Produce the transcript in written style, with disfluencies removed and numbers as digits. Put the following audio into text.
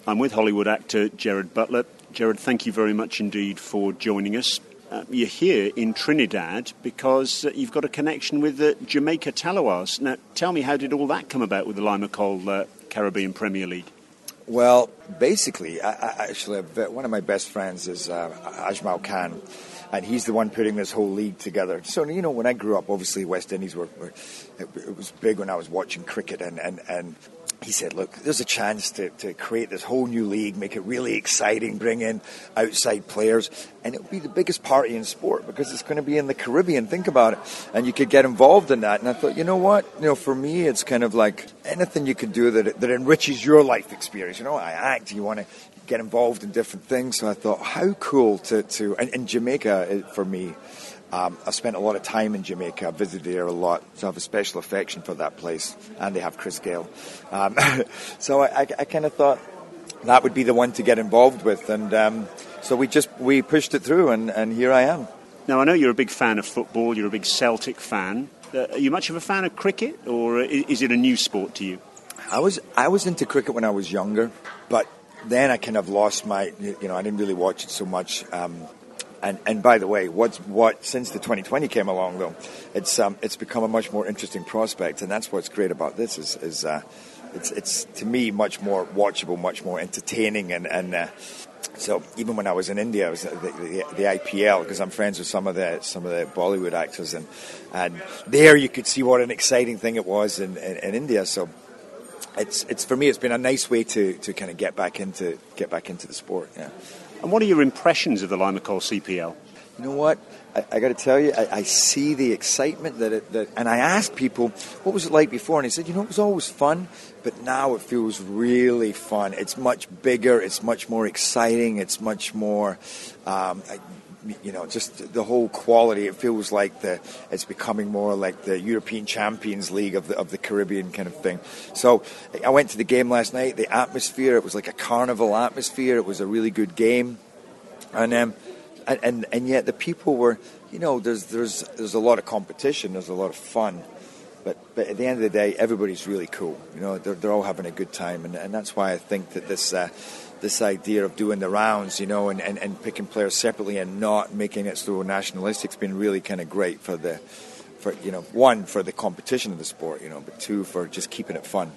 I'm with Hollywood actor Gerard Butler. Gerard, thank you very much indeed for joining us. You're here in Trinidad because you've got a connection with Jamaica Talawas. Now, tell me, how did all that come about with the Lima Cole Caribbean Premier League? Well, basically, one of my best friends is Ajmal Khan, and he's the one putting this whole league together. So, when I grew up, obviously West Indies it was big when I was watching cricket, and he said, look, there's a chance to create this whole new league, make it really exciting, bring in outside players, and it'll be the biggest party in sport because it's going to be in the Caribbean. Think about it. And you could get involved in that. And I thought, you know what? For me, it's kind of like anything you can do that enriches your life experience. I act, you want to get involved in different things. So I thought, how cool and Jamaica, for me, I spent a lot of time in Jamaica. I visited there a lot, so I have a special affection for that place. And they have Chris Gayle. So I kind of thought that would be the one to get involved with. And so we pushed it through, and here I am. Now, I know you're a big fan of football. You're a big Celtic fan. Are you much of a fan of cricket, or is it a new sport to you? I was into cricket when I was younger, but then I kind of lost I didn't really watch it so much. And by the way, since the 2020 came along, though, it's become a much more interesting prospect, and that's what's great about this is it's to me much more watchable, much more entertaining, and so even when I was in India, I was the IPL, because I'm friends with some of the Bollywood actors, and there you could see what an exciting thing it was in India. So it's for me, it's been a nice way to kind of get back into the sport. Yeah. And what are your impressions of the Lima Cole CPL? You know what? I got to tell you, I see the excitement and I asked people, what was it like before? And they said, it was always fun, but now it feels really fun. It's much bigger, it's much more exciting, it's much more, just the whole quality. It feels like it's becoming more like the European Champions League of the Caribbean kind of thing. So I went to the game last night. The atmosphere, it was like a carnival atmosphere. It was a really good game, and yet the people were, there's a lot of competition. There's a lot of fun. But at the end of the day, everybody's really cool. They're all having a good time, and that's why I think that this idea of doing the rounds, and picking players separately and not making it so nationalistic's been really kind of great for the competition of the sport, but two, for just keeping it fun.